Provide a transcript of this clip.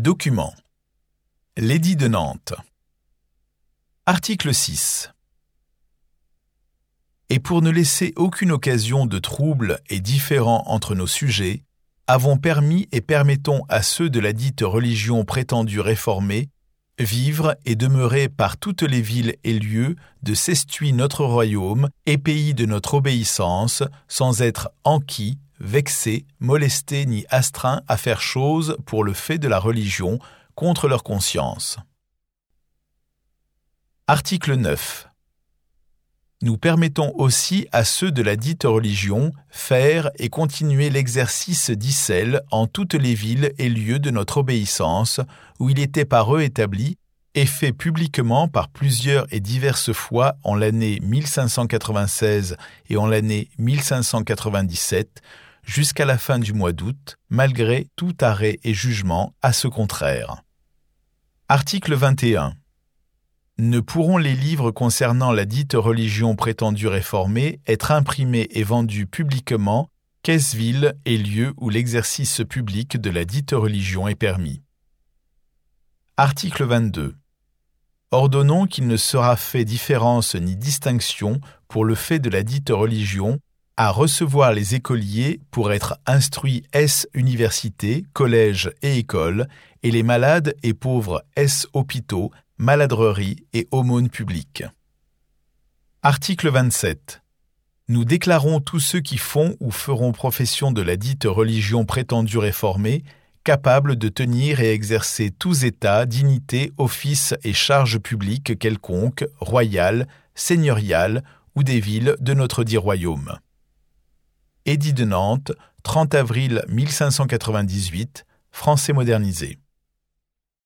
Document. L'édit de Nantes. Article 6. Et pour ne laisser aucune occasion de trouble et différend entre nos sujets, avons permis et permettons à ceux de la dite religion prétendue réformée vivre et demeurer par toutes les villes et lieux de s'estuie notre royaume et pays de notre obéissance, sans être enquis, vexés, molestés ni astreints à faire chose pour le fait de la religion contre leur conscience. Article 9. Nous permettons aussi à ceux de la dite religion faire et continuer l'exercice d'icelle en toutes les villes et lieux de notre obéissance où il était par eux établi et fait publiquement par plusieurs et diverses fois en l'année 1596 et en l'année 1597 jusqu'à la fin du mois d'août, malgré tout arrêt et jugement à ce contraire. Article 21. Ne pourront les livres concernant la dite religion prétendue réformée être imprimés et vendus publiquement qu'est-ce ville et lieu où l'exercice public de la dite religion est permis. Article 22. Ordonnons qu'il ne sera fait différence ni distinction pour le fait de la dite religion à recevoir les écoliers pour être instruits universités, collèges et écoles, et les malades et pauvres hôpitaux, maladreries et aumônes publiques. Article 27. Nous déclarons tous ceux qui font ou feront profession de la dite religion prétendue réformée capables de tenir et exercer tous états, dignités, offices et charges publiques quelconques, royales, seigneuriales ou des villes de notre dit royaume. Édit de Nantes, 30 avril 1598, français modernisé.